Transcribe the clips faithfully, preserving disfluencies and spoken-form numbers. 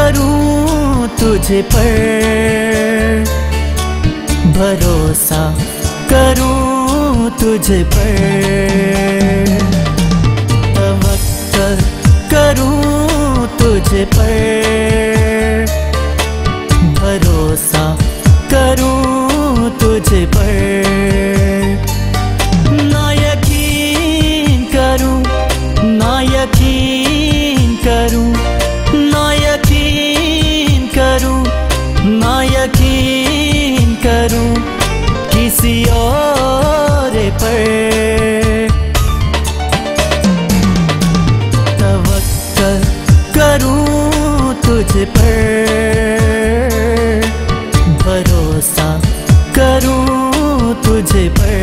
करूं तुझ पर, भरोसा करूं तुझ पर, तवक्कल करूं तुझ पर, भरोसा करूं तुझ पर, ना यकीन करूं ना यकीन करूं ना यकीन करूं ना यकीन करूं किसी और पर, तवक्कल करूं तुझ पर, भरोसा करूं तुझ पर।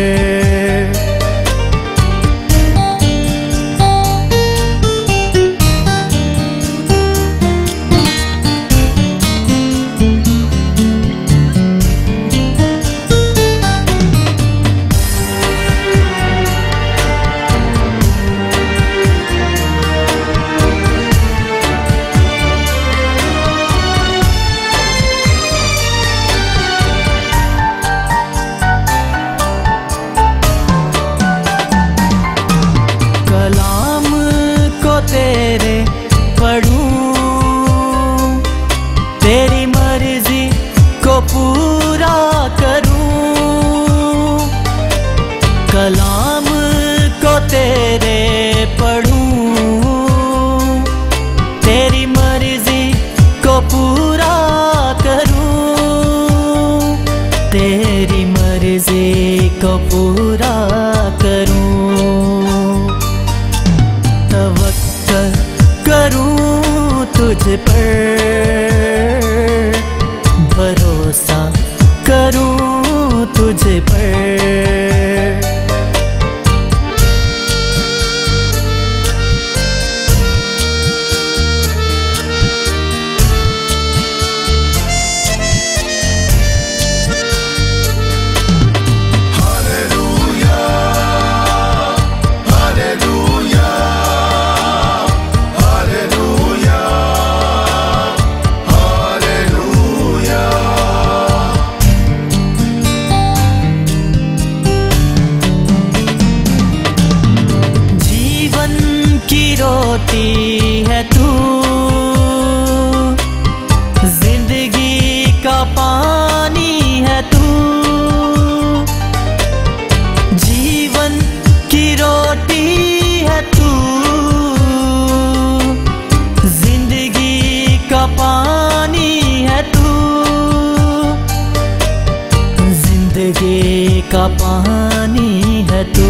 तेरे पढ़ूं, तेरी मर्जी को पूरा करूं, कलाम को तेरे पढ़ूं, तेरी मर्जी को पूरा करूं, तेरी मर्जी को पूरा करूं, करूं तुझ पर, भरोसा करूं तुझ पर। रोटी है तू, जिंदगी का पानी है तू, जीवन की रोटी है तू, जिंदगी का पानी है तू, जिंदगी का पानी है तू,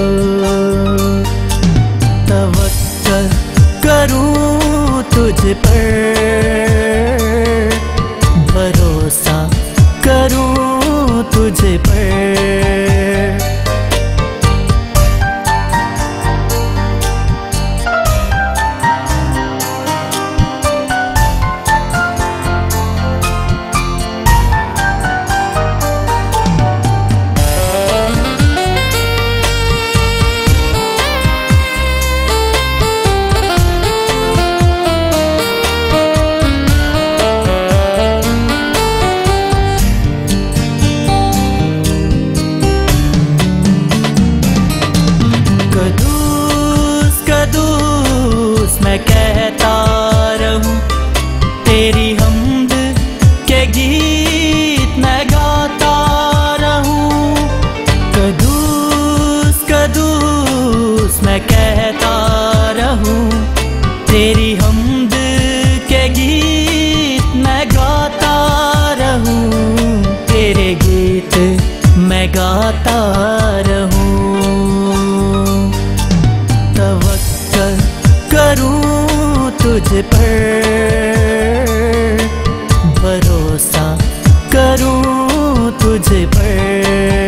तवक्कल करूं तुझ पर, भरोसा करूं तुझ पर। मैं कहता रहूं तेरी हम्द के गीत मैं गाता रहूं, कदूस कदूस मैं कहता रहूं तेरी हम्द के गीत मैं गाता रहूं, तेरे गीत मैं गाता रहूं, तवक्कल करूं तुझ पर, भरोसा करूं तुझ पर।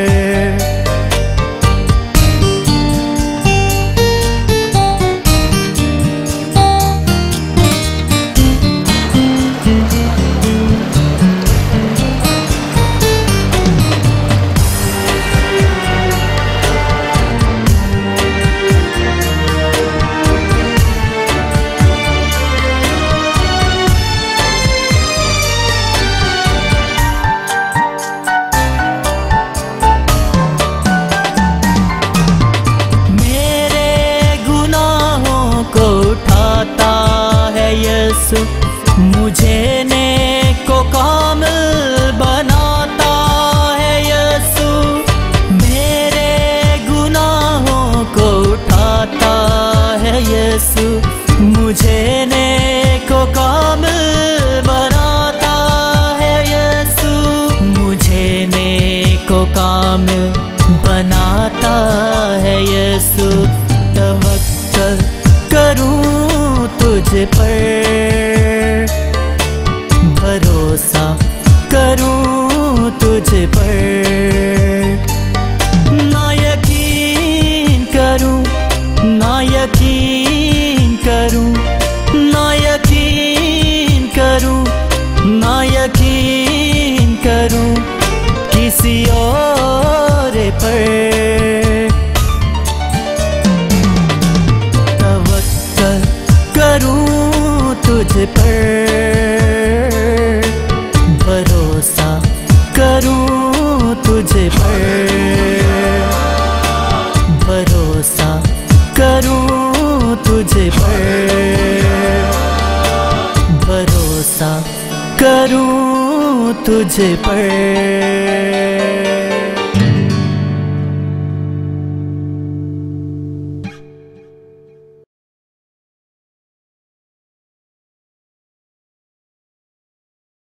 तुझ पर, भरोसा करूं तुझ पर। ना यकीन करूं, ना यकीन करूं, ना यकीन करूं, ना यकीन करूं किसी और पर। तवक्कल करूं तुझ पर, भरोसा करूं तुझ पर, भरोसा करूं तुझ पर, भरोसा करूं तुझ पर।